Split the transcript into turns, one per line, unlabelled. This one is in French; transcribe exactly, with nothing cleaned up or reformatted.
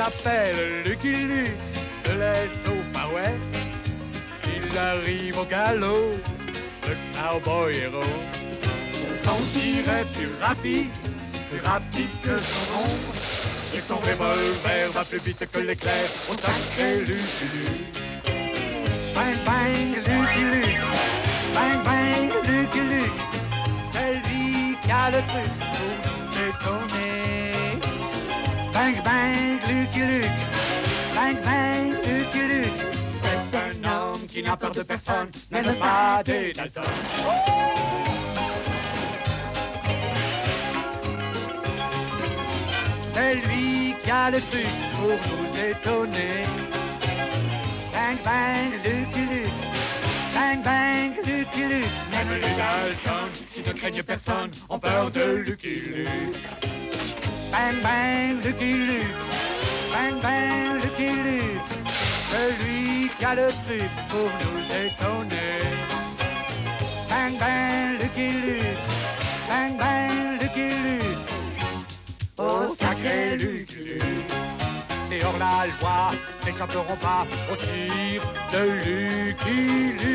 s'appelle Lucky Luke, de l'Est au Far West. Il arrive au galop, le cowboy héros. Son tir est plus rapide, plus rapide que son ombre. Et son revolver va plus vite que l'éclair au sacré Lucky Luke. Bang bang Lucky Luke, bang bang Lucky Luke. C'est lui qui a le truc pour nous étonner. Bang bang Lucky Luke, bang bang Lucky Luke. C'est un homme qui n'a peur de personne, même pas des Dalton. C'est lui qui a le truc pour nous étonner. Bang bang Lucky Luke, bang bang Lucky Luke. Même les Dalton, qui ne craignent personne, ont peur de Lucky Luke. Bang bang Lucky Luke, bang bang Lucky Luke. Celui qui a le truc pour nous étonner. Bang bang Lucky Luke, bang bang Lucky Luke. Oh sacré Lucky Luke. Et hors la loi n'échapperont pas au tir de Lucky Luke.